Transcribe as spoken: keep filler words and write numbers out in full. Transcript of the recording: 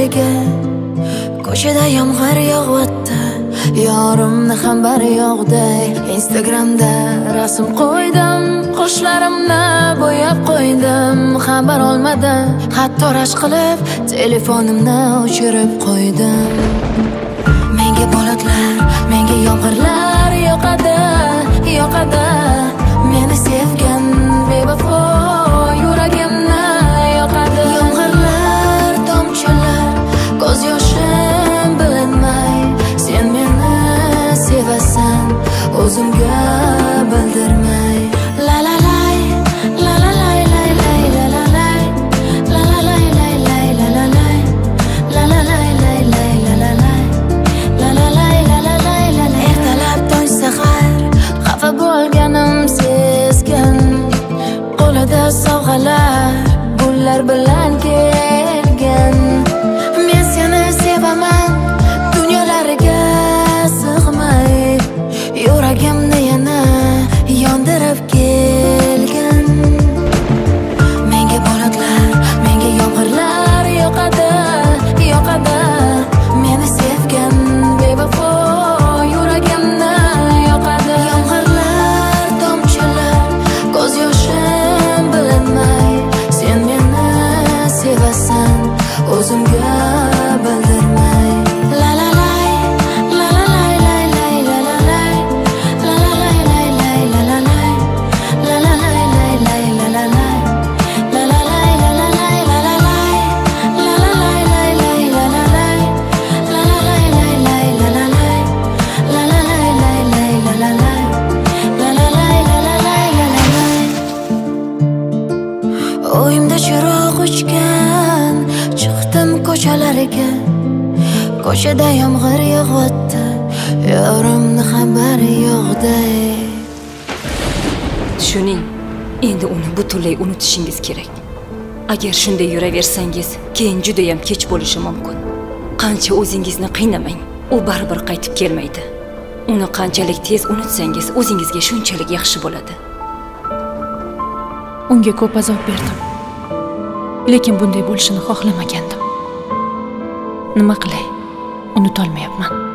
ko'chalarga. Ko'chada yomg'ir yog'yapti, yorimni ham bari yo'qday. Instagramda rasm qo'ydim, qoshlarimni bo'yab qo'ydim. Xabar olmadim, hatto rashk qilib telefonimni o'chirib qo'ydim. Menga bulutlar, menga yomg'irlar yoqadi, yoqadi. Meni sevgan bevafo yuragimni yoqadi. Yomg'irlar, tomchilar, ko'z yoshim bilinmay. Sen meni sevasan, o'zimga bildirmay. La la lay, la la lay lay lay la la lay, la la lay lay lay la la lay, la la lay lay lay la la lay, la la lay la la lay la lay. Ertalab tong sahar xafa bo'lganim sezgan, qo'lida sovg'alar gullar bilan kelgan. Men seni sevaman, dunyolarga sig'may, yuragimni yana yondirib kelgan. Menga bulutlar, menga yomg'irlar yoqadi, yoqadi. Meni sevgan bevafo yuragimni yoqadi. Yomg'irlar, tomchilar, ko'z yoshim bilinmay. Sen meni sevasan, o'zimga bildirmay. La la lay, la la lay lay lay la la lay, la la lay lay lay la la lay, la la lay lay lay la la lay, la la lay la la lay la la lay, la la lay lay lay la la lay, la la lay lay lay la la lay, la la lay lay lay la la lay, la la lay la la lay la la lay. O'yimda chiroq o'chgan, chiqdim ko'chalarga. Ko'chada yomg'ir yog'yapti, yorimni xabari yo'qday. Tushuning, endi uni butunlay unutishingiz kerak. Agar shunday yuraversangiz, keyin juda ham kech bo'lishi mumkin. Qancha o'zingizni qiynamang, u baribir qaytib kelmaydi. Uni qanchalik tez unutsangiz, o'zingizga shunchalik yaxshi bo'ladi. Unga ko'p azob berdim. Lekin bunday bo'lishini xohlamagandim. Nima qilay? Unutolmayapman.